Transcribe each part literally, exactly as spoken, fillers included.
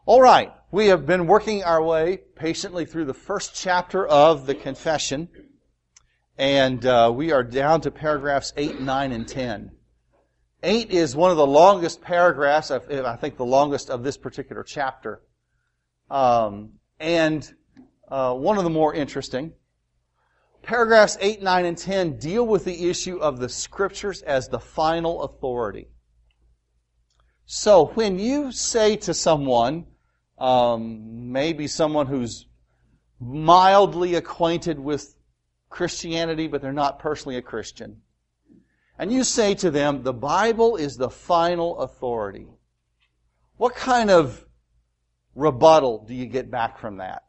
All right, we have been working our way patiently through the first chapter of the Confession, and uh, we are down to paragraphs eight, nine, and ten. eight is one of the longest paragraphs, I think the longest of this particular chapter, um, and uh, one of the more interesting. Paragraphs eight, nine, and ten deal with the issue of the Scriptures as the final authority. So when you say to someone, um, maybe someone who's mildly acquainted with Christianity, but they're not personally a Christian, and you say to them, the Bible is the final authority, what kind of rebuttal do you get back from that?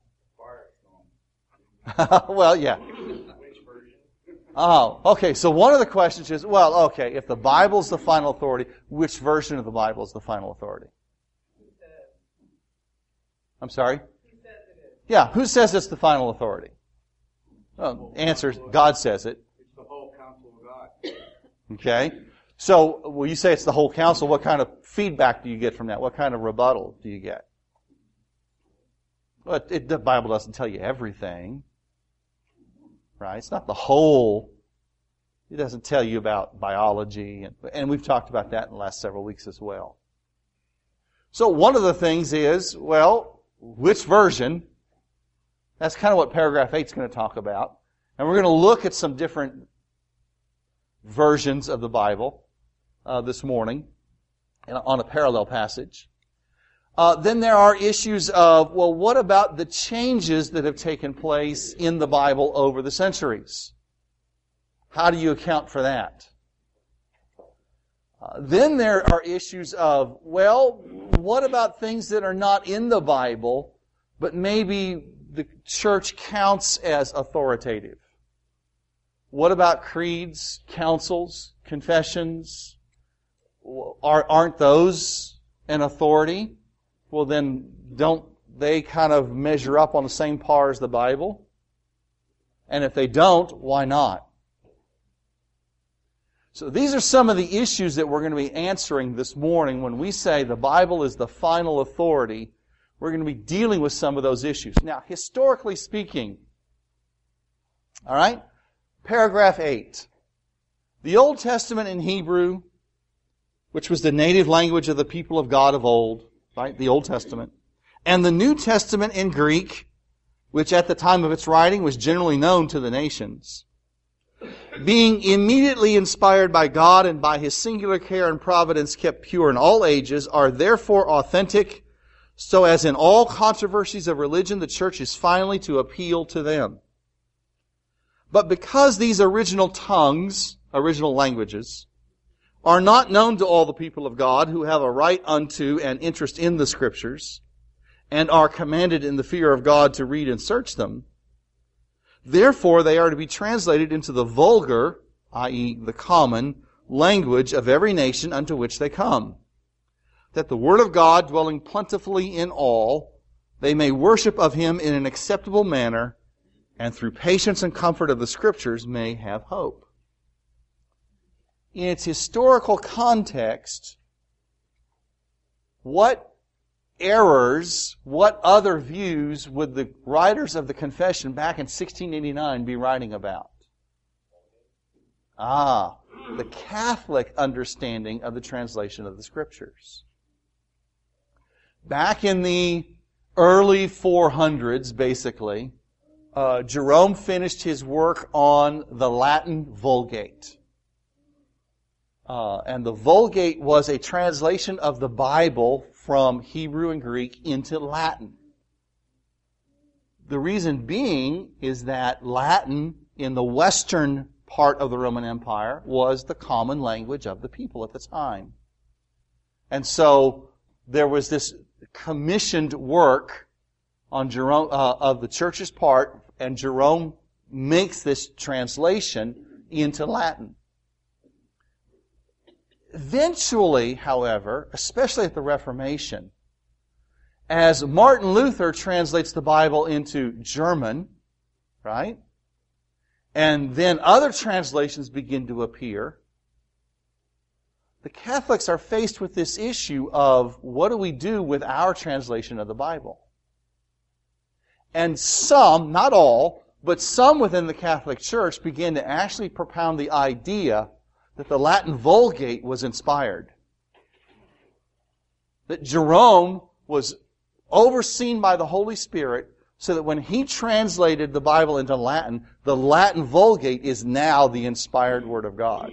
Well, yeah. Oh, okay. So one of the questions is, well, okay, if the Bible's the final authority, which version of the Bible is the final authority? I'm sorry? Yeah, who says it's the final authority? Well, answer, God says it. It's the whole counsel of God. Okay. So, when you say it's the whole counsel, what kind of feedback do you get from that? What kind of rebuttal do you get? Well, it, it, the Bible doesn't tell you everything. Right? It's not the whole. It doesn't tell you about biology. And, and we've talked about that in the last several weeks as well. So one of the things is, well, which version? That's kind of what paragraph eight is going to talk about. And we're going to look at some different versions of the Bible uh, this morning on a parallel passage. Uh, then there are issues of, well, what about the changes that have taken place in the Bible over the centuries? How do you account for that? Uh, then there are issues of, well, what about things that are not in the Bible, but maybe the church counts as authoritative? What about creeds, councils, confessions? Are, aren't those an authority? Well, then, don't they kind of measure up on the same par as the Bible? And if they don't, why not? So these are some of the issues that we're going to be answering this morning. When we say the Bible is the final authority, we're going to be dealing with some of those issues. Now, historically speaking, all right, paragraph eight. The Old Testament in Hebrew, which was the native language of the people of God of old, right, the Old Testament, and the New Testament in Greek, which at the time of its writing was generally known to the nations, being immediately inspired by God and by His singular care and providence kept pure in all ages, are therefore authentic, so as in all controversies of religion the church is finally to appeal to them. But because these original tongues, original languages, are not known to all the people of God who have a right unto and interest in the Scriptures, and are commanded in the fear of God to read and search them, therefore they are to be translated into the vulgar, that is the common, language of every nation unto which they come, that the Word of God, dwelling plentifully in all, they may worship of Him in an acceptable manner, and through patience and comfort of the Scriptures may have hope. In its historical context, what errors, what other views would the writers of the Confession back in sixteen eighty-nine be writing about? Ah, the Catholic understanding of the translation of the Scriptures. Back in the early four hundreds, basically, uh, Jerome finished his work on the Latin Vulgate. Uh, and the Vulgate was a translation of the Bible from Hebrew and Greek into Latin. The reason being is that Latin in the western part of the Roman Empire was the common language of the people at the time. And so there was this commissioned work on Jerome uh, of the church's part, and Jerome makes this translation into Latin. Eventually, however, especially at the Reformation, as Martin Luther translates the Bible into German, right? And then other translations begin to appear, the Catholics are faced with this issue of what do we do with our translation of the Bible? And some, not all, but some within the Catholic Church begin to actually propound the idea that the Latin Vulgate was inspired. That Jerome was overseen by the Holy Spirit so that when he translated the Bible into Latin, the Latin Vulgate is now the inspired Word of God.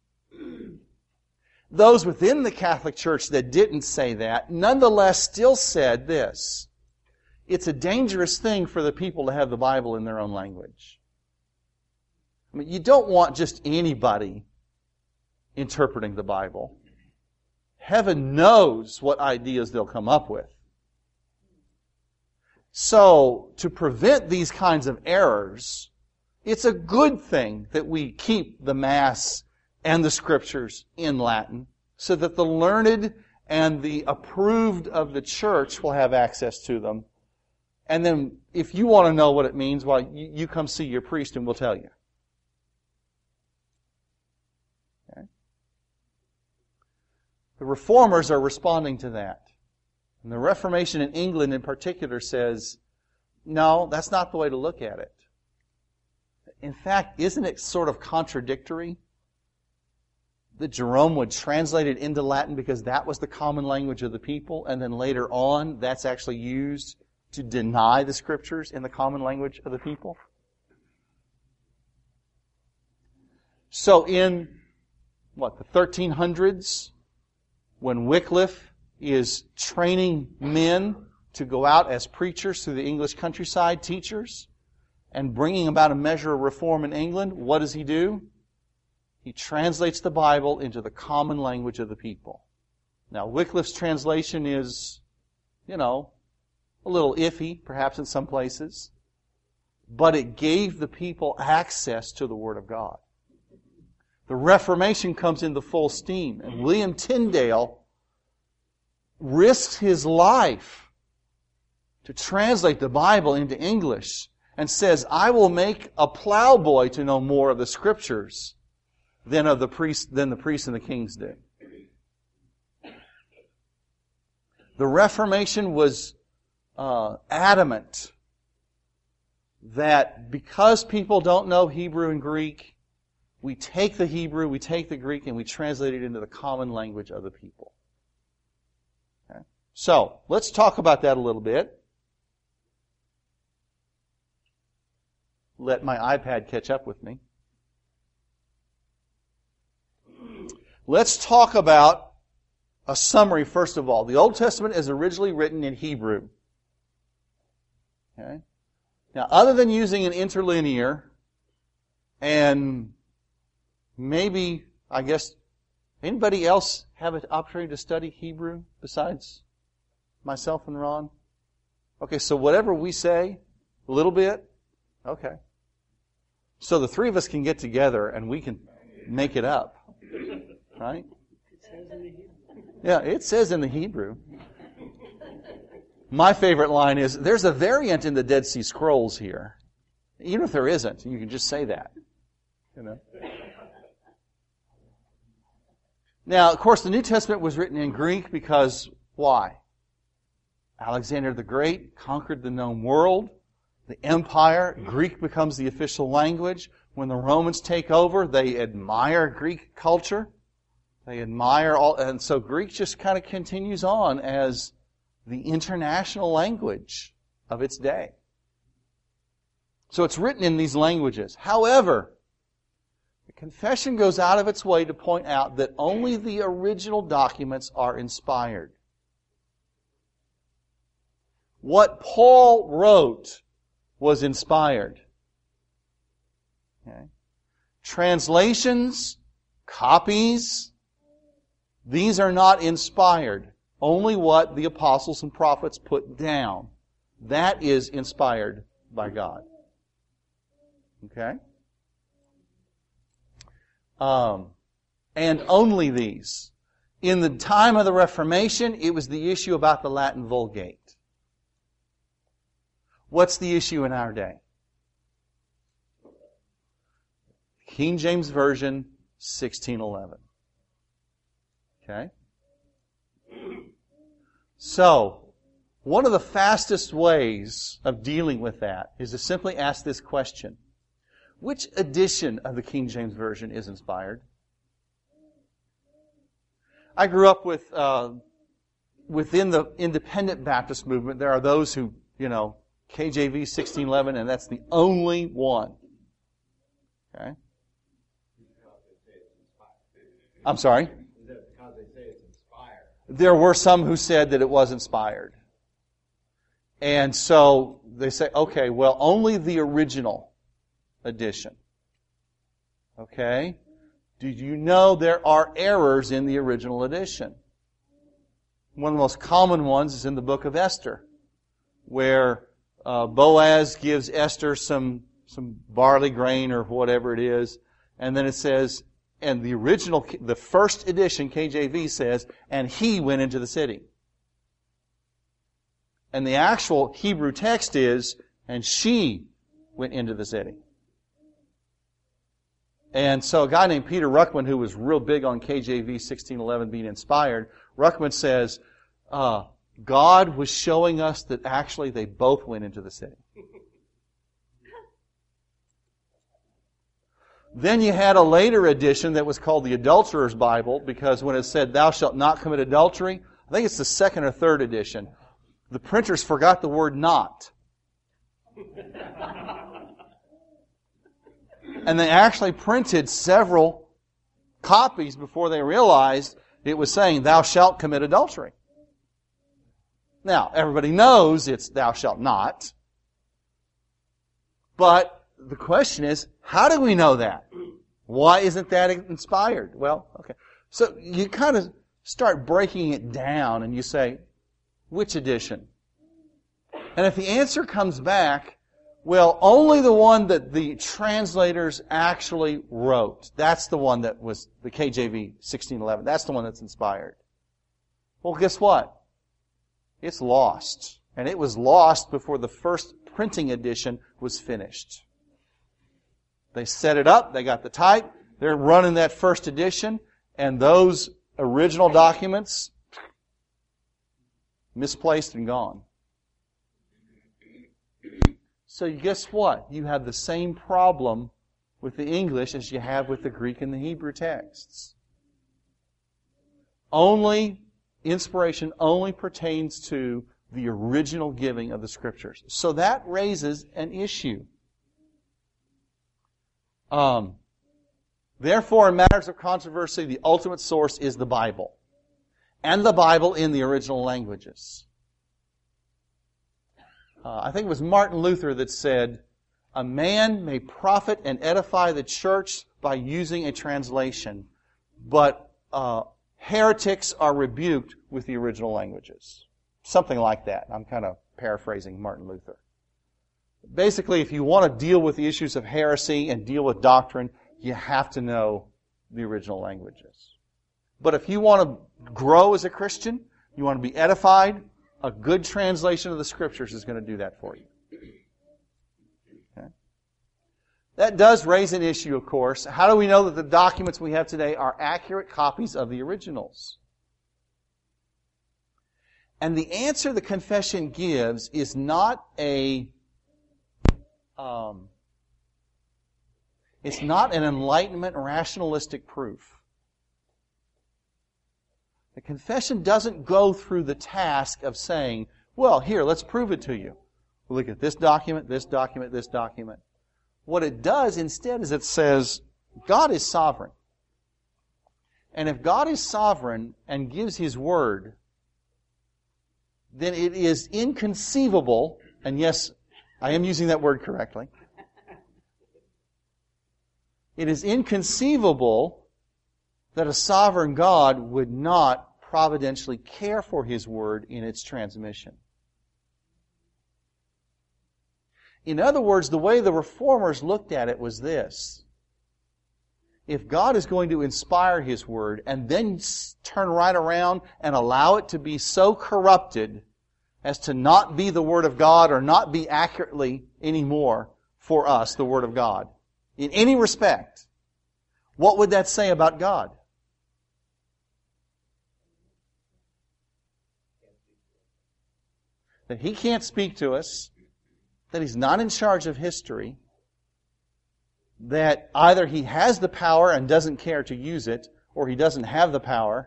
Those within the Catholic Church that didn't say that, nonetheless still said this: it's a dangerous thing for the people to have the Bible in their own language. I mean, you don't want just anybody interpreting the Bible. Heaven knows what ideas they'll come up with. So, to prevent these kinds of errors, it's a good thing that we keep the Mass and the Scriptures in Latin so that the learned and the approved of the Church will have access to them. And then, if you want to know what it means, well, you, you come see your priest and we'll tell you. Okay? The Reformers are responding to that. And the Reformation in England in particular says, no, that's not the way to look at it. In fact, isn't it sort of contradictory that Jerome would translate it into Latin because that was the common language of the people, and then later on that's actually used to deny the Scriptures in the common language of the people? So in, what, the thirteen hundreds, when Wycliffe is training men to go out as preachers through the English countryside, teachers, and bringing about a measure of reform in England, what does he do? He translates the Bible into the common language of the people. Now, Wycliffe's translation is, you know, a little iffy, perhaps in some places, but it gave the people access to the Word of God. The Reformation comes into full steam, and William Tyndale risks his life to translate the Bible into English and says, I will make a plowboy to know more of the Scriptures than of the priest than the priests and the kings did. The Reformation was uh, adamant that because people don't know Hebrew and Greek, we take the Hebrew, we take the Greek, and we translate it into the common language of the people. Okay? So, let's talk about that a little bit. Let my iPad catch up with me. Let's talk about a summary, first of all. The Old Testament is originally written in Hebrew. Okay? Now, other than using an interlinear, and maybe, I guess, anybody else have an opportunity to study Hebrew besides myself and Ron? Okay, so whatever we say, a little bit, okay. So the three of us can get together and we can make it up. Right? Yeah, it says in the Hebrew. My favorite line is, there's a variant in the Dead Sea Scrolls here. Even if there isn't, you can just say that. You know. Now, of course, the New Testament was written in Greek because, why? Alexander the Great conquered the known world. The empire, Greek becomes the official language. When the Romans take over, they admire Greek culture. They admire all, and so Greek just kind of continues on as the international language of its day. So it's written in these languages. However, the Confession goes out of its way to point out that only the original documents are inspired. What Paul wrote was inspired. Okay. Translations, copies, these are not inspired. Only what the apostles and prophets put down. That is inspired by God. Okay? Um, and only these. In the time of the Reformation, it was the issue about the Latin Vulgate. What's the issue in our day? King James Version, sixteen eleven. Okay? So, one of the fastest ways of dealing with that is to simply ask this question. Which edition of the King James Version is inspired? I grew up with, uh, within the independent Baptist movement, there are those who, you know, K J V sixteen eleven, and that's the only one. Okay? I'm sorry? Is that because they say it's inspired? There were some who said that it was inspired. And so they say, okay, well, only the original edition. Okay? Did you know there are errors in the original edition? One of the most common ones is in the book of Esther, where uh, Boaz gives Esther some, some barley grain or whatever it is, and then it says, and the original, the first edition, K J V says, and he went into the city. And the actual Hebrew text is, and she went into the city. And so a guy named Peter Ruckman, who was real big on K J V sixteen eleven being inspired, Ruckman says, uh, God was showing us that actually they both went into the city. Then you had a later edition that was called the Adulterer's Bible, because when it said, thou shalt not commit adultery, I think it's the second or third edition, the printers forgot the word not. And they actually printed several copies before they realized it was saying, thou shalt commit adultery. Now, everybody knows it's thou shalt not. But the question is, how do we know that? Why isn't that inspired? Well, okay. So you kind of start breaking it down and you say, which edition? And if the answer comes back, well, only the one that the translators actually wrote. That's the one that was the K J V sixteen eleven. That's the one that's inspired. Well, guess what? It's lost. And it was lost before the first printing edition was finished. They set it up, they got the type, they're running that first edition, and those original documents misplaced and gone. So guess what? You have the same problem with the English as you have with the Greek and the Hebrew texts. Only, inspiration only pertains to the original giving of the Scriptures. So that raises an issue. Um, therefore, in matters of controversy, the ultimate source is the Bible. And the Bible in the original languages. Uh, I think it was Martin Luther that said, a man may profit and edify the church by using a translation, but uh, heretics are rebuked with the original languages. Something like that. I'm kind of paraphrasing Martin Luther. Basically, if you want to deal with the issues of heresy and deal with doctrine, you have to know the original languages. But if you want to grow as a Christian, you want to be edified, a good translation of the Scriptures is going to do that for you. Okay? That does raise an issue, of course. How do we know that the documents we have today are accurate copies of the originals? And the answer the confession gives is not a um, it's not an Enlightenment rationalistic proof. The confession doesn't go through the task of saying, well, here, let's prove it to you. We'll look at this document, this document, this document. What it does instead is it says, God is sovereign. And if God is sovereign and gives His word, then it is inconceivable, and yes, I am using that word correctly. It is inconceivable that a sovereign God would not providentially care for His word in its transmission. In other words, the way the Reformers looked at it was this. If God is going to inspire His word and then turn right around and allow it to be so corrupted as to not be the Word of God or not be accurately anymore for us, the Word of God, in any respect, what would that say about God? that He can't speak to us, that He's not in charge of history, that either He has the power and doesn't care to use it, or He doesn't have the power.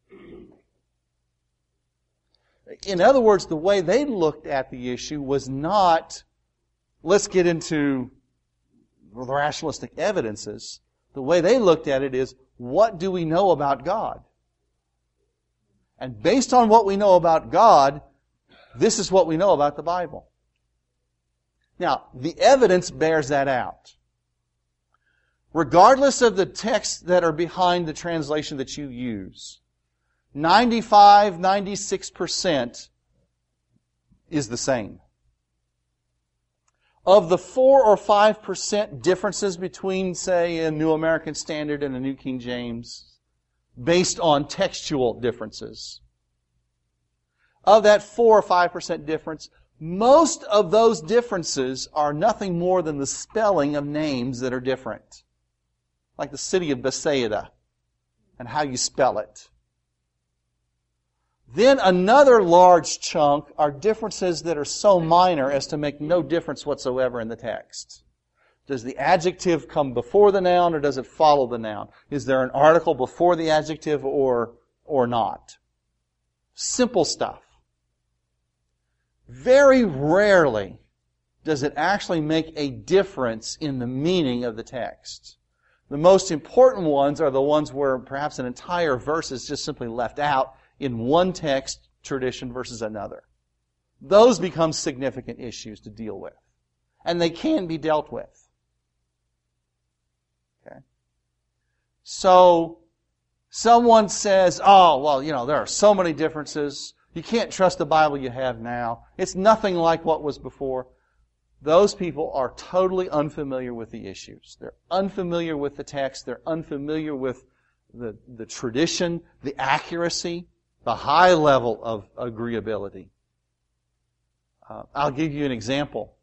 In other words, the way they looked at the issue was not, let's get into the rationalistic evidences. The way they looked at it is, what do we know about God? And based on what we know about God, this is what we know about the Bible. Now, the evidence bears that out. Regardless of the texts that are behind the translation that you use, ninety-five, ninety-six percent is the same. Of the four or five percent differences between, say, a New American Standard and a New King James, based on textual differences, of that four or five percent difference, most of those differences are nothing more than the spelling of names that are different. Like the city of Bethsaida and how you spell it. Then another large chunk are differences that are so minor as to make no difference whatsoever in the text. Does the adjective come before the noun or does it follow the noun? Is there an article before the adjective or, or not? Simple stuff. Very rarely does it actually make a difference in the meaning of the text. The most important ones are the ones where perhaps an entire verse is just simply left out in one text tradition versus another. Those become significant issues to deal with. And they can be dealt with. Okay? So, someone says, oh, well, you know, there are so many differences. You can't trust the Bible you have now. It's nothing like what was before. Those people are totally unfamiliar with the issues. They're unfamiliar with the text. They're unfamiliar with the, the tradition, the accuracy, the high level of agreeability. Uh, I'll give you an example.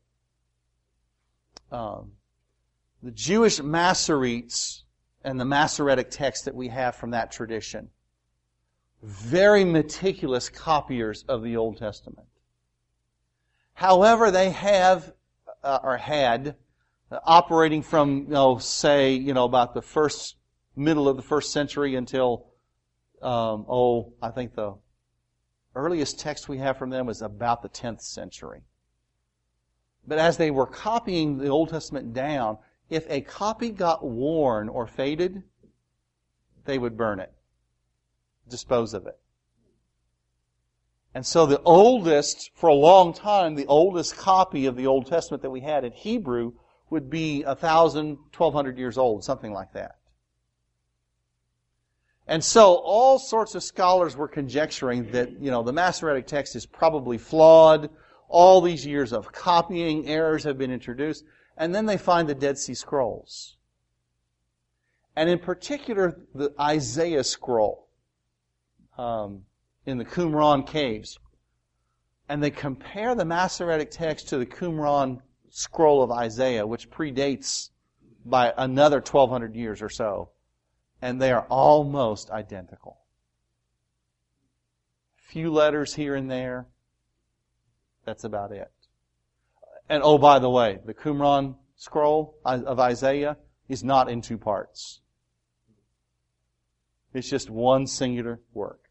Um, the Jewish Masoretes and the Masoretic text that we have from that tradition, very meticulous copiers of the Old Testament. However, they have uh, or had uh, operating from, you know, say, you know, about the first middle of the first century until um, oh, I think the earliest text we have from them is about the tenth century. But as they were copying the Old Testament down, if a copy got worn or faded, they would burn it, dispose of it. And so the oldest, for a long time, the oldest copy of the Old Testament that we had in Hebrew would be a thousand, twelve hundred years old, something like that. And so all sorts of scholars were conjecturing that, you know, the Masoretic text is probably flawed. All these years of copying errors have been introduced. And then they find the Dead Sea Scrolls. And in particular, the Isaiah scroll um, in the Qumran caves. And they compare the Masoretic text to the Qumran scroll of Isaiah, which predates by another twelve hundred years or so. And they are almost identical. Few letters here and there. That's about it. And oh, by the way, the Qumran scroll of Isaiah is not in two parts. It's just one singular work.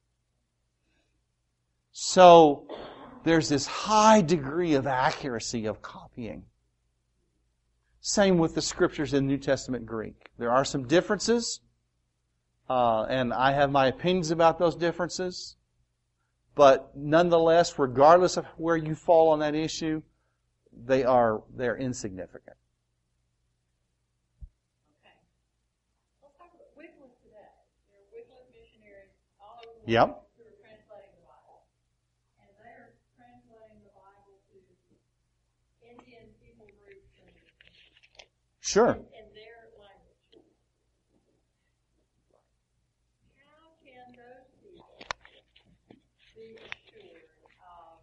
So, there's this high degree of accuracy of copying. Same with the scriptures in New Testament Greek. There are some differences, uh, and I have my opinions about those differences. But nonetheless, regardless of where you fall on that issue, they are they're insignificant. Okay. Let's talk about Wycliffe today. There are Wycliffe missionaries all over the Yep. world who are translating the Bible. And they are translating the Bible to Indian people groups and, Sure. and, and their language. How can those people be assured of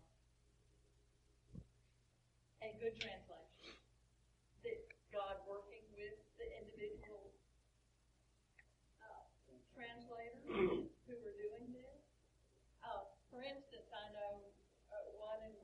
a good translation? That God working with the individual uh, translators who are doing this? Uh, for instance, I know uh, one in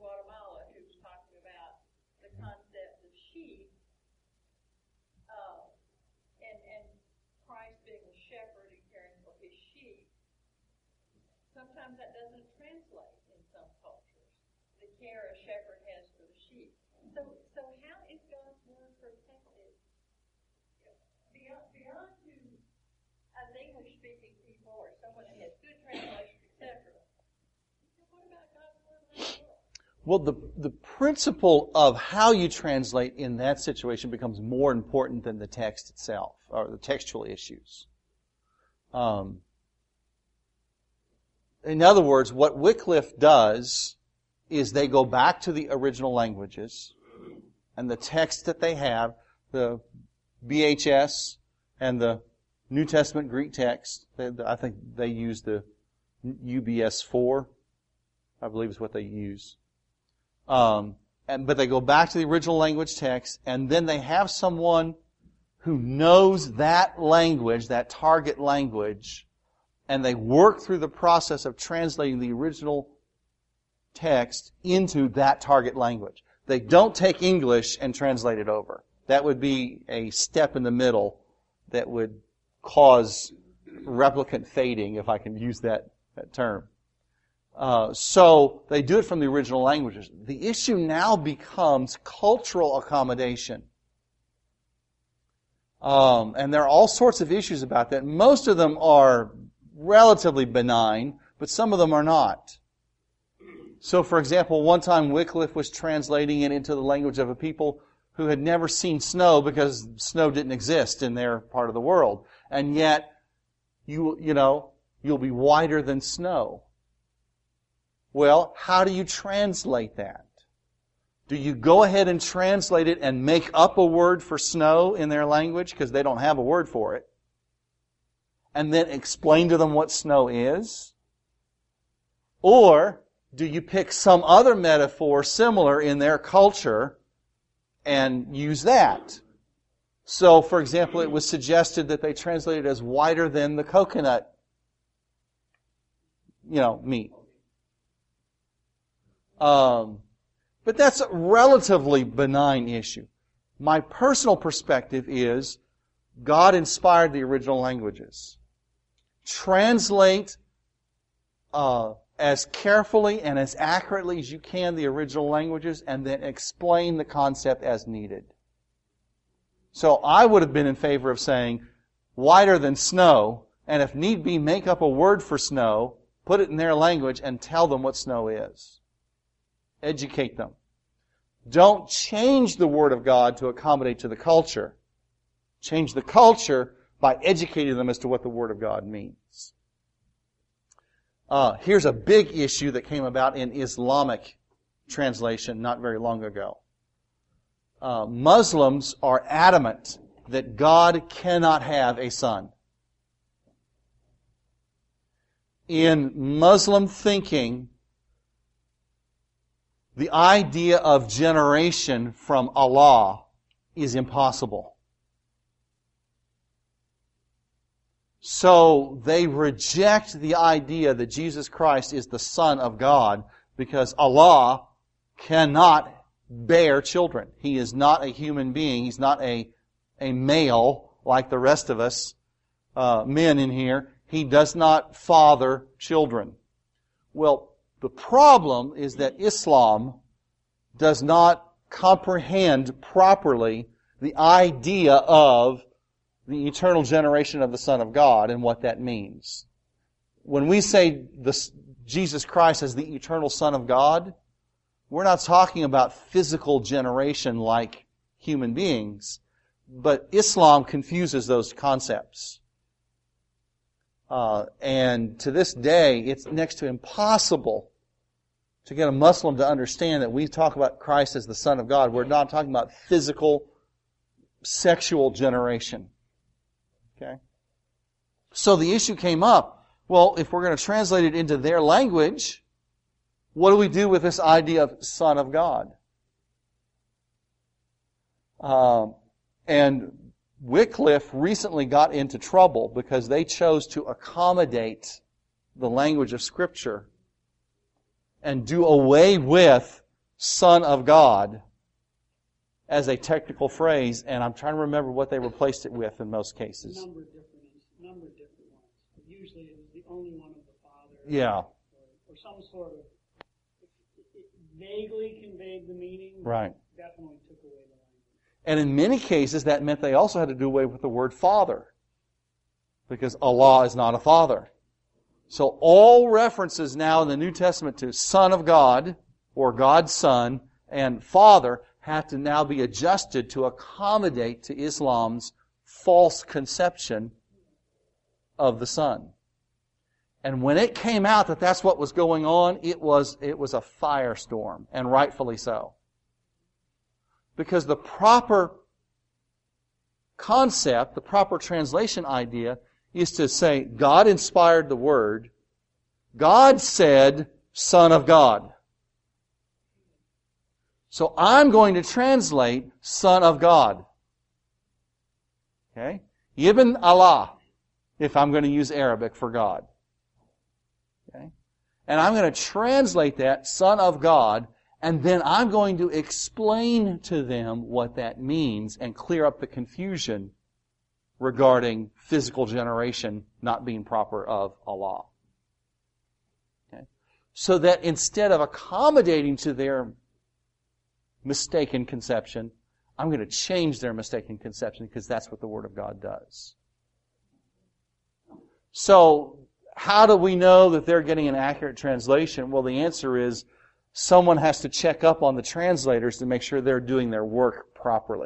sometimes that doesn't translate in some cultures. The care a shepherd has for the sheep. So, so how is God's word protected beyond, beyond to us English-speaking people or someone that has good translation, et cetera? What about God's word around the world? Well, the, the principle of how you translate in that situation becomes more important than the text itself, or the textual issues. Um, in other words, what Wycliffe does is they go back to the original languages and the text that they have, the B H S and the New Testament Greek text. They, I think they use the U B S four, I believe is what they use. Um, and, but they go back to the original language text, and then they have someone who knows that language, that target language, and they work through the process of translating the original text into that target language. They don't take English and translate it over. That would be a step in the middle that would cause replicant fading, if I can use that, that term. Uh, so they do it from the original languages. The issue now becomes cultural accommodation. Um, and there are all sorts of issues about that. Most of them are relatively benign, but some of them are not. So, for example, one time Wycliffe was translating it into the language of a people who had never seen snow because snow didn't exist in their part of the world. And yet, you, you know, you'll be whiter than snow. Well, how do you translate that? Do you go ahead and translate it and make up a word for snow in their language because they don't have a word for it? And then explain to them what snow is? Or do you pick some other metaphor similar in their culture and use that? So, for example, it was suggested that they translate it as whiter than the coconut, you know, meat. Um, but that's a relatively benign issue. My personal perspective is God inspired the original languages. Translate uh, as carefully and as accurately as you can the original languages, and then explain the concept as needed. So I would have been in favor of saying whiter than snow, and if need be, make up a word for snow, put it in their language, and tell them what snow is. Educate them. Don't change the Word of God to accommodate to the culture. Change the culture by educating them as to what the Word of God means. Uh, here's a big issue that came about in Islamic translation not very long ago. Uh, Muslims are adamant that God cannot have a son. In Muslim thinking, the idea of generation from Allah is impossible. So they reject the idea that Jesus Christ is the Son of God because Allah cannot bear children. He is not a human being. He's not a, a male like the rest of us uh, men in here. He does not father children. Well, the problem is that Islam does not comprehend properly the idea of the eternal generation of the Son of God and what that means. When we say this, Jesus Christ as the eternal Son of God, we're not talking about physical generation like human beings, but Islam confuses those concepts. Uh, and to this day, it's next to impossible to get a Muslim to understand that we talk about Christ as the Son of God. We're not talking about physical, sexual generation. Okay? So the issue came up, well, if we're going to translate it into their language, what do we do with this idea of Son of God? Um, and Wycliffe recently got into trouble because they chose to accommodate the language of Scripture and do away with Son of God as a technical phrase, and I'm trying to remember what they replaced it with in most cases. A number of different, number of different ones. But usually it is the only one of the Father. Yeah. some sort of, it, it vaguely conveyed the meaning, but Right. definitely took away the language. And in many cases, that meant they also had to do away with the word Father, because Allah is not a father. So all references now in the New Testament to Son of God, or God's Son, and Father have to now be adjusted to accommodate to Islam's false conception of the Son. And when it came out that that's what was going on, it was, it was a firestorm, and rightfully so. Because the proper concept, the proper translation idea, is to say, God inspired the Word. God said, Son of God. So I'm going to translate Son of God. Okay? Ibn Allah, if I'm going to use Arabic for God. Okay? And I'm going to translate that Son of God, and then I'm going to explain to them what that means and clear up the confusion regarding physical generation not being proper of Allah. Okay? So that instead of accommodating to their mistaken conception, I'm going to change their mistaken conception because that's what the Word of God does. So, how do we know that they're getting an accurate translation? Well, the answer is someone has to check up on the translators to make sure they're doing their work properly.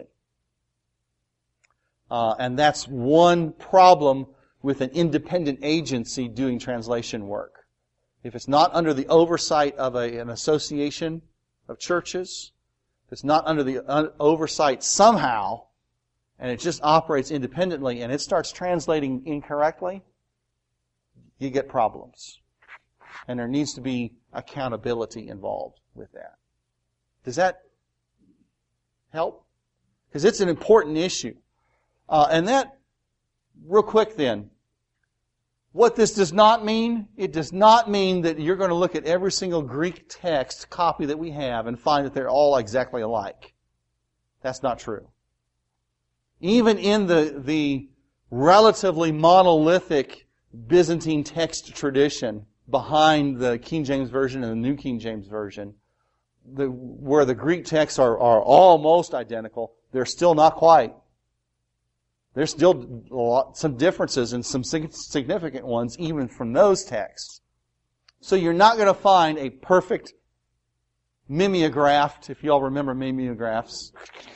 Uh, and that's one problem with an independent agency doing translation work. If it's not under the oversight of a, an association of churches, if it's not under the uh, oversight somehow, and it just operates independently, and it starts translating incorrectly, you get problems. And there needs to be accountability involved with that. Does that help? Because it's an important issue. Uh, and that, real quick then, what this does not mean, it does not mean that you're going to look at every single Greek text copy that we have and find that they're all exactly alike. That's not true. Even in the, the relatively monolithic Byzantine text tradition behind the King James Version and the New King James Version, the, where the Greek texts are, are almost identical, they're still not quite. There's still a lot, some differences and some significant ones even from those texts. So you're not going to find a perfect mimeographed, if you all remember mimeographs,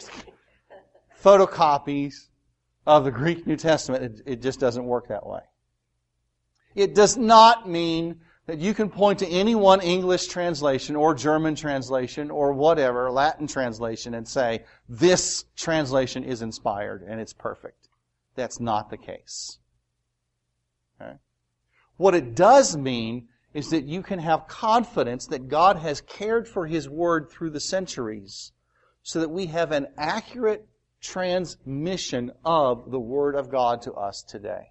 photocopies of the Greek New Testament. It, it just doesn't work that way. It does not mean that you can point to any one English translation or German translation or whatever, Latin translation, and say, this translation is inspired and it's perfect. That's not the case. Okay? What it does mean is that you can have confidence that God has cared for His Word through the centuries so that we have an accurate transmission of the Word of God to us today.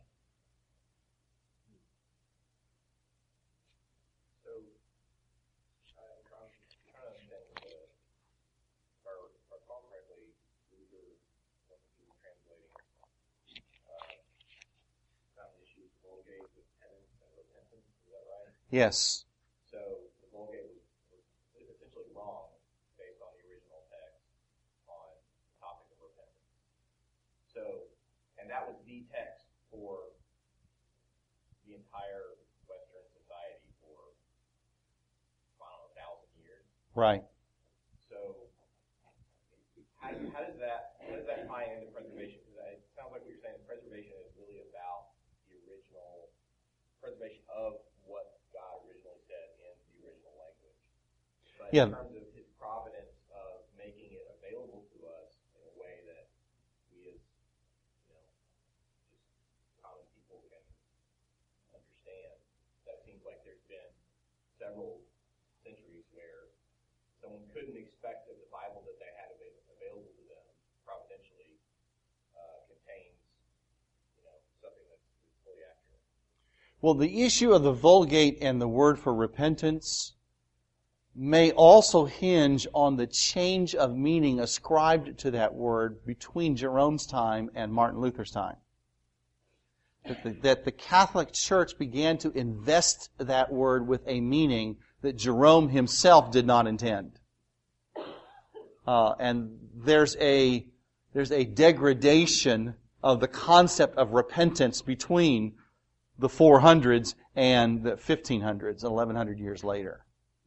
Yes. So the Vulgate was, was essentially wrong based on the original text on the topic of repentance. So, and that was the text for the entire Western society for, I don't know, a thousand years. Right. So, how, how does that how does that tie into preservation? Because it sounds like what you're saying is preservation is really about the original preservation of what God originally said in the original language. But yeah. in terms of His providence of making it available to us in a way that we as, you know, just common people can understand, that seems like there's been several centuries where someone couldn't expect that the Bible that they had available to them providentially uh, contains, you know, something that's fully accurate. Well, the issue of the Vulgate and the word for repentance may also hinge on the change of meaning ascribed to that word between Jerome's time and Martin Luther's time. That the, that the Catholic Church began to invest that word with a meaning that Jerome himself did not intend. Uh, and there's a there's a degradation of the concept of repentance between the four hundreds and the fifteen hundreds, eleven hundred years later.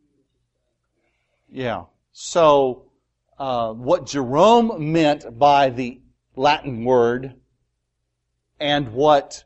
Yeah. So, uh, what Jerome meant by the Latin word and what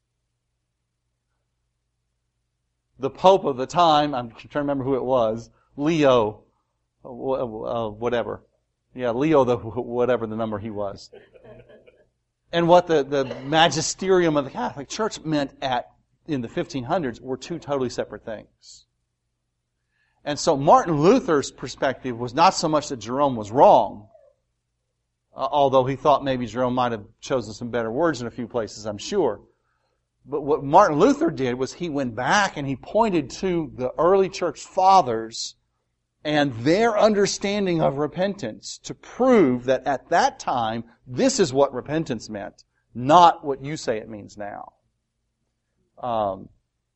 the Pope of the time, I'm trying to remember who it was, Leo, uh, whatever. Yeah, Leo, the whatever the number he was. And what the, the magisterium of the Catholic Church meant at in the fifteen hundreds were two totally separate things. And so Martin Luther's perspective was not so much that Jerome was wrong, uh, although he thought maybe Jerome might have chosen some better words in a few places, I'm sure. But what Martin Luther did was he went back and he pointed to the early church fathers and their understanding of repentance to prove that at that time, this is what repentance meant, not what you say it means now. Um,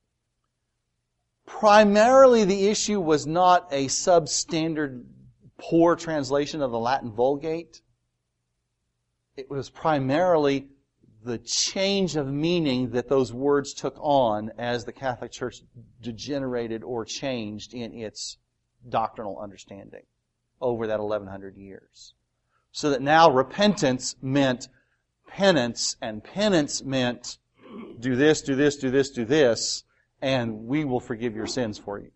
primarily, the issue was not a substandard, poor translation of the Latin Vulgate. It was primarily the change of meaning that those words took on as the Catholic Church degenerated or changed in its doctrinal understanding over that eleven hundred years. So that now repentance meant penance, and penance meant do this, do this, do this, do this, and we will forgive your sins for you.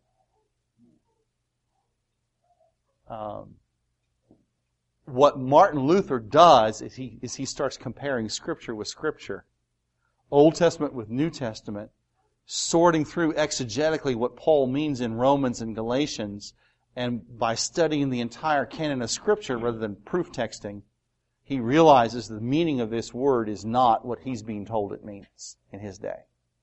Um, what Martin Luther does is he, is he starts comparing Scripture with Scripture, Old Testament with New Testament, sorting through exegetically what Paul means in Romans and Galatians, and by studying the entire canon of Scripture rather than proof texting, he realizes the meaning of this word is not what he's being told it means in his day.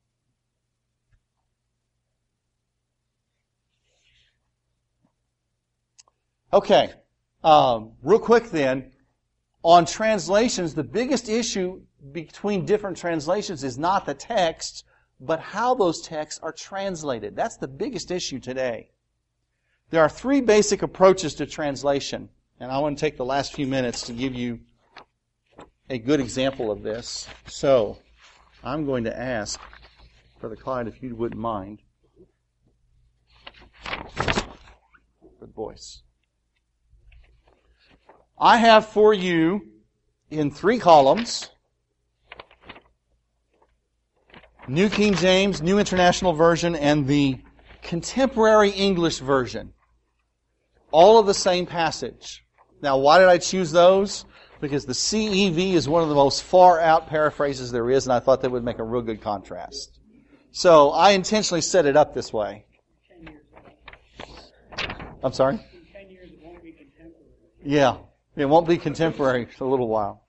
Okay, um, real quick then, on translations, the biggest issue between different translations is not the text, but how those texts are translated. That's the biggest issue today. There are three basic approaches to translation, and I want to take the last few minutes to give you a good example of this. So, I'm going to ask Brother Clyde if you wouldn't mind for the voice. I have for you in three columns New King James, New International Version, and the Contemporary English Version. All of the same passage. Now, why did I choose those? Because the C E V is one of the most far-out paraphrases there is, and I thought that would make a real good contrast. So, I intentionally set it up this way. I'm sorry? In ten years it won't be contemporary. Yeah. It won't be contemporary for a little while.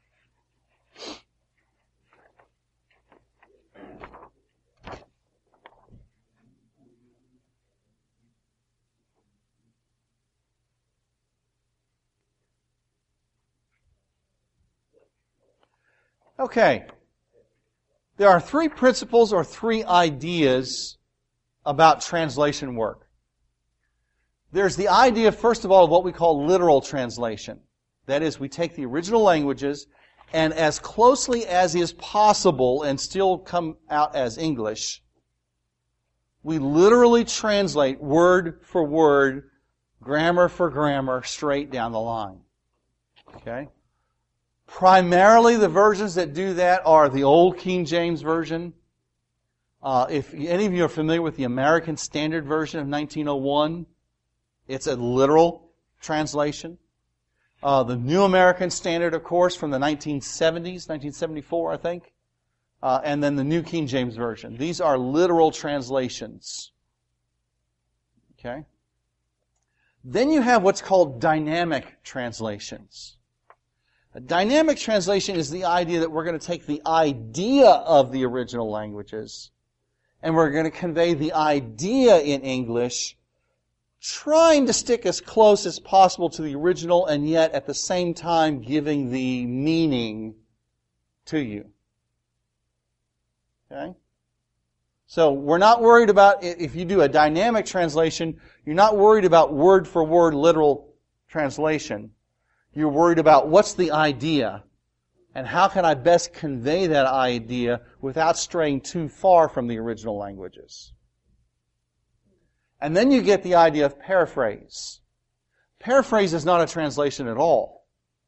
Okay. There are three principles or three ideas about translation work. There's the idea, first of all, of what we call literal translation. That is, we take the original languages and as closely as is possible and still come out as English, we literally translate word for word, grammar for grammar, straight down the line. Okay? Primarily, the versions that do that are the Old King James Version. Uh, if any of you are familiar with the American Standard Version of nineteen oh one, it's a literal translation. Uh, the New American Standard, of course, from the nineteen seventies, nineteen seventy-four, I think. Uh, and then the New King James Version. These are literal translations. Okay? Then you have what's called dynamic translations. A dynamic translation is the idea that we're going to take the idea of the original languages and we're going to convey the idea in English, trying to stick as close as possible to the original and yet at the same time giving the meaning to you. Okay? So we're not worried about, if you do a dynamic translation, you're not worried about word for word literal translation. You're worried about what's the idea and how can I best convey that idea without straying too far from the original languages. And then you get the idea of paraphrase. Paraphrase is not a translation at all.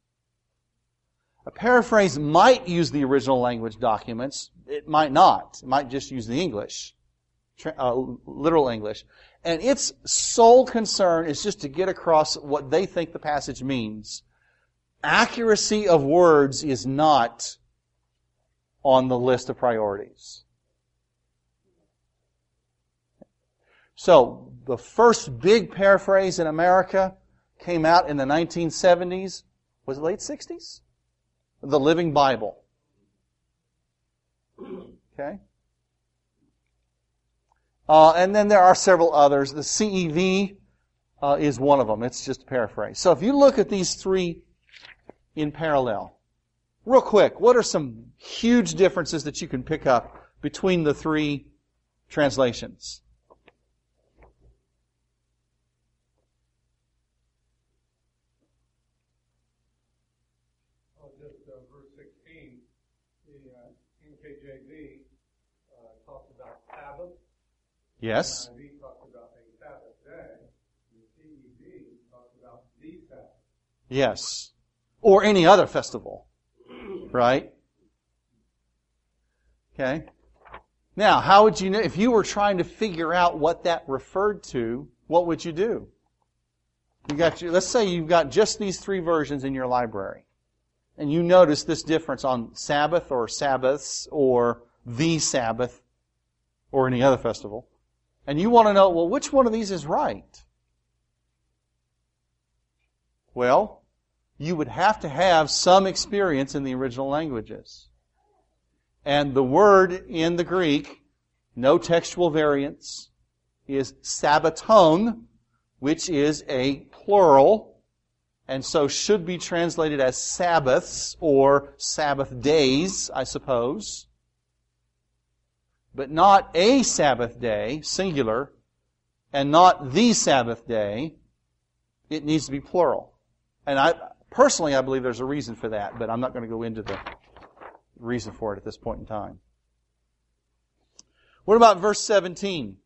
A paraphrase might use the original language documents. It might not. It might just use the English, uh, literal English. And its sole concern is just to get across what they think the passage means. Accuracy of words is not on the list of priorities. So, the first big paraphrase in America came out in the nineteen seventies. Was it late sixties? The Living Bible. Okay? Uh, and then there are several others. The C E V uh, is one of them. It's just a paraphrase. So if you look at these three in parallel, real quick, what are some huge differences that you can pick up between the three translations? Well, just uh, verse sixteen, the uh, N K J V uh, talks about Sabbath. Yes. And he talks about a Sabbath day. And the C E V talks about the Sabbath. Yes. Or any other festival. Right? Okay. Now, how would you know, if you were trying to figure out what that referred to, what would you do? You got your, let's say you've got just these three versions in your library. And you notice this difference on Sabbath or Sabbaths or the Sabbath or any other festival. And you want to know, well, which one of these is right? Well, you would have to have some experience in the original languages. And the word in the Greek, no textual variance, is sabbaton, which is a plural, and so should be translated as Sabbaths or Sabbath days, I suppose. But not a Sabbath day, singular, and not the Sabbath day. It needs to be plural. And I personally, I believe there's a reason for that, but I'm not going to go into the reason for it at this point in time. What about verse seventeen?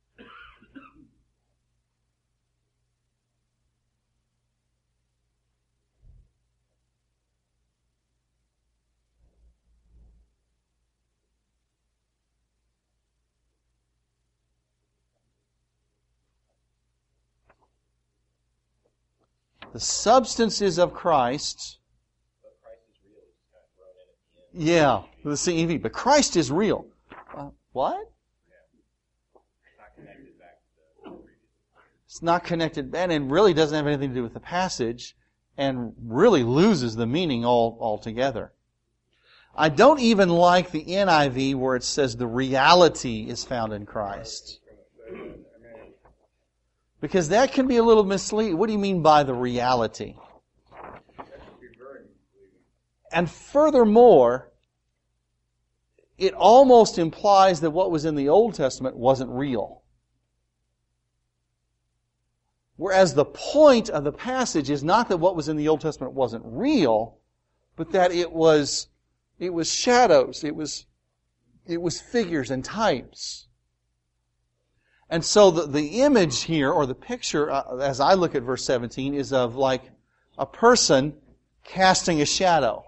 The substance is of Christ. But Christ is real. It's kind of thrown in at the end. Yeah, the C E V. But Christ is real. Uh, what? It's not connected back to the previous. It's not connected, and it really doesn't have anything to do with the passage, and really loses the meaning all altogether. I don't even like the N I V where it says the reality is found in Christ. Because that can be a little misleading. What do you mean by the reality? And furthermore, it almost implies that what was in the Old Testament wasn't real. Whereas the point of the passage is not that what was in the Old Testament wasn't real, but that it was it was shadows, it was it was figures and types. And so the, the image here, or the picture, uh, as I look at verse seventeen, is of like a person casting a shadow.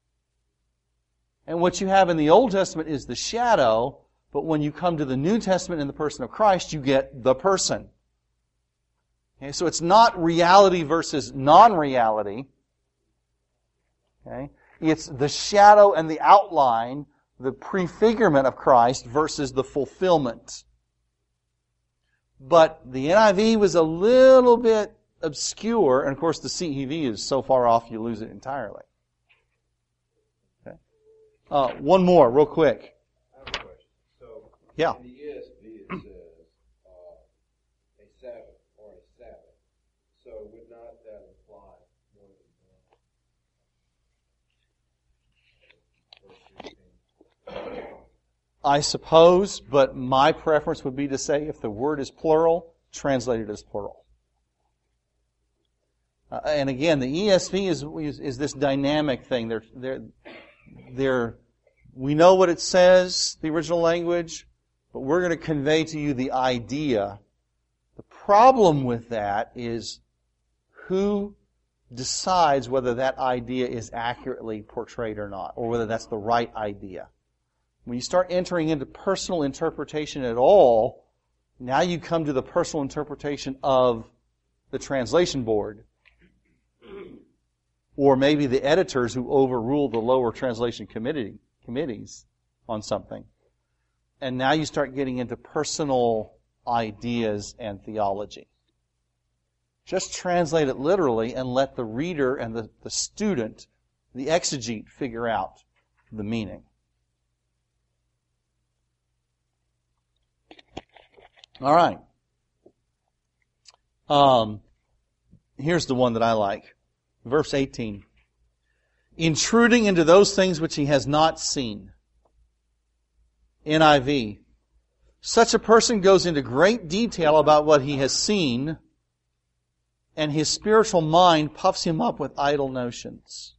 And what you have in the Old Testament is the shadow, but when you come to the New Testament in the person of Christ, you get the person. Okay, so it's not reality versus non-reality. Okay, it's the shadow and the outline, the prefigurement of Christ versus the fulfillment. But the N I V was a little bit obscure, and of course the C E V is so far off you lose it entirely. Okay. Uh, one more, real quick. I have a question. So, Yeah. in the E S V it says uh, a Sabbath or a Sabbath. So would not that imply more than one? Verse sixteen. I suppose, but my preference would be to say if the word is plural, translate it as plural. Uh, and again, the E S V is, is is this dynamic thing. They're they're they're we know what it says, the original language, but we're going to convey to you the idea. The problem with that is who decides whether that idea is accurately portrayed or not, or whether that's the right idea. When you start entering into personal interpretation at all, now you come to the personal interpretation of the translation board. Or maybe the editors who overrule the lower translation committee, committees on something. And now you start getting into personal ideas and theology. Just translate it literally and let the reader and the, the student, the exegete, figure out the meaning. All right. Um, here's the one that I like. Verse eighteen. Intruding into those things which he has not seen. N I V. Such a person goes into great detail about what he has seen, and his spiritual mind puffs him up with idle notions.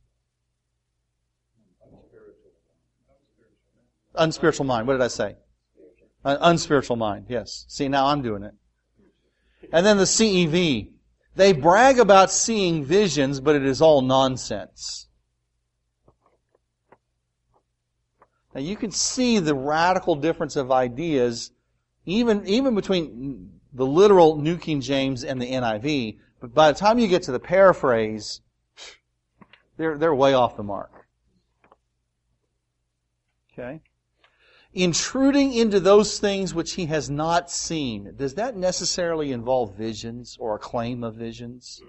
Unspiritual mind. What did I say? Uh, unspiritual mind, yes. See, now I'm doing it. And then the C E V. They brag about seeing visions, but it is all nonsense. Now you can see the radical difference of ideas even, even between the literal New King James and the N I V. But by the time you get to the paraphrase, they're, they're way off the mark. Okay? Intruding into those things which he has not seen. Does that necessarily involve visions or a claim of visions?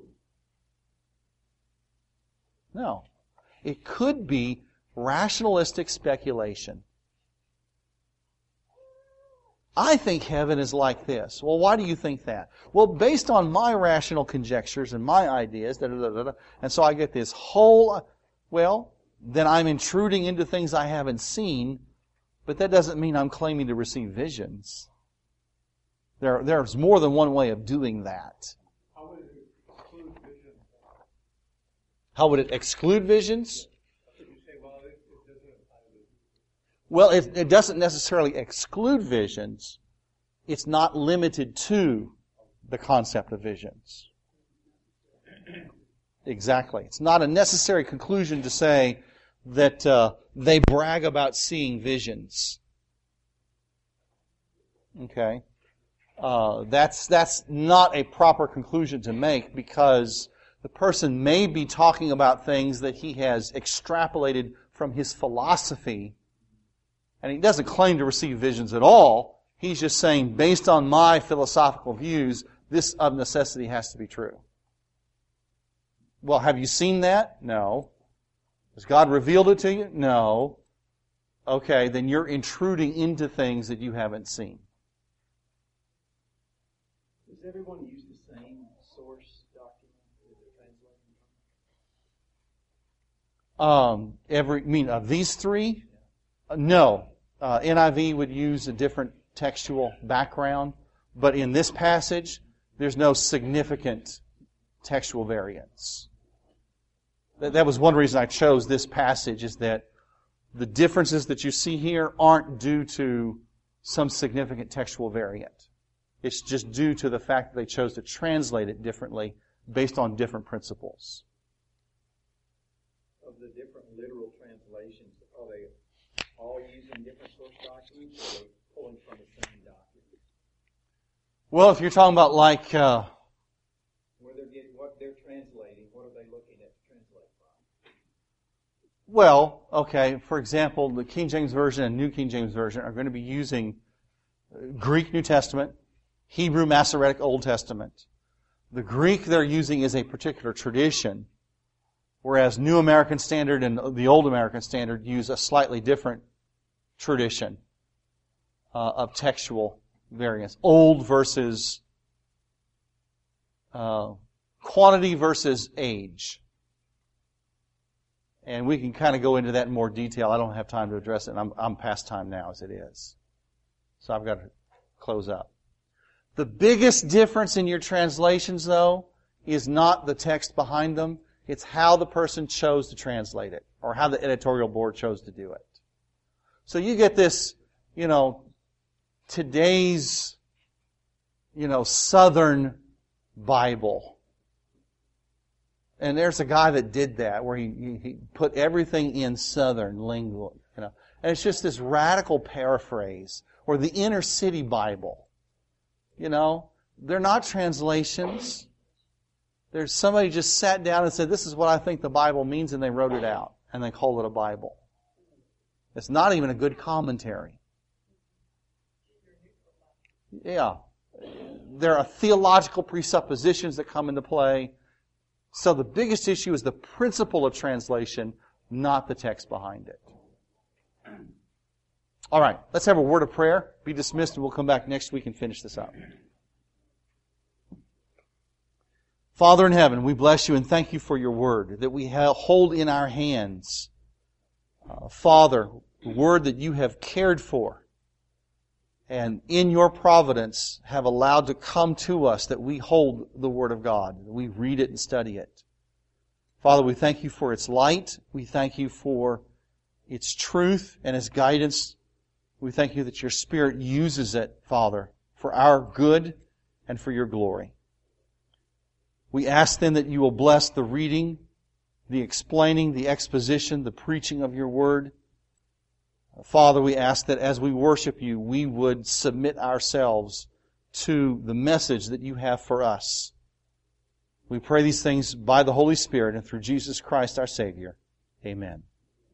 No. It could be rationalistic speculation. I think heaven is like this. Well, why do you think that? Well, based on my rational conjectures and my ideas, da, da, da, da, da, and so I get this whole, well, then I'm intruding into things I haven't seen. But that doesn't mean I'm claiming to receive visions. There, there's more than one way of doing that. How would it exclude visions? How would it exclude visions? You say, well, it, it doesn't apply to visions. Well, it, it doesn't necessarily exclude visions. It's not limited to the concept of visions. Exactly. It's not a necessary conclusion to say that uh, they brag about seeing visions. Okay? Uh, that's that's not a proper conclusion to make, because the person may be talking about things that he has extrapolated from his philosophy, and he doesn't claim to receive visions at all. He's just saying, based on my philosophical views, this of necessity has to be true. Well, have you seen that? No. Has God revealed it to you? No. Okay, then you're intruding into things that you haven't seen. Does everyone use the same source document that they're translating? Um, every, I mean, of these three? Uh, no. Uh, N I V would use a different textual background, but in this passage, there's no significant textual variance. That was one reason I chose this passage, is that the differences that you see here aren't due to some significant textual variant. It's just due to the fact that they chose to translate it differently based on different principles. Of the different literal translations, are they all using different source documents, or are they pulling from the same document? Well, if you're talking about like... Uh, Where they're getting, what they're translating, what are they looking at to translate from? Well, okay, for example, the King James Version and New King James Version are going to be using Greek New Testament, Hebrew Masoretic Old Testament. The Greek they're using is a particular tradition, whereas New American Standard and the Old American Standard use a slightly different tradition uh, of textual variance. Old versus uh, quantity versus age. And we can kind of go into that in more detail. I don't have time to address it, and I'm, I'm past time now as it is. So I've got to close up. The biggest difference in your translations, though, is not the text behind them. It's how the person chose to translate it, or how the editorial board chose to do it. So you get this, you know, today's, you know, Southern Bible. And there's a guy that did that, where he, he put everything in Southern lingo, you know. And it's just this radical paraphrase. Or the Inner City Bible. You know, they're not translations. There's somebody just sat down and said, this is what I think the Bible means, and they wrote it out. And they called it a Bible. It's not even a good commentary. Yeah. There are theological presuppositions that come into play. So the biggest issue is the principle of translation, not the text behind it. All right, let's have a word of prayer, be dismissed, and we'll come back next week and finish this up. Father in heaven, we bless you and thank you for your word that we hold in our hands. Uh, Father, the word that you have cared for and in your providence have allowed to come to us, that we hold the word of God, that we read it and study it. Father, we thank you for its light. We thank you for its truth and its guidance. We thank you that your Spirit uses it, Father, for our good and for your glory. We ask then that you will bless the reading, the explaining, the exposition, the preaching of your word. Father, we ask that as we worship you, we would submit ourselves to the message that you have for us. We pray these things by the Holy Spirit and through Jesus Christ our Savior. Amen.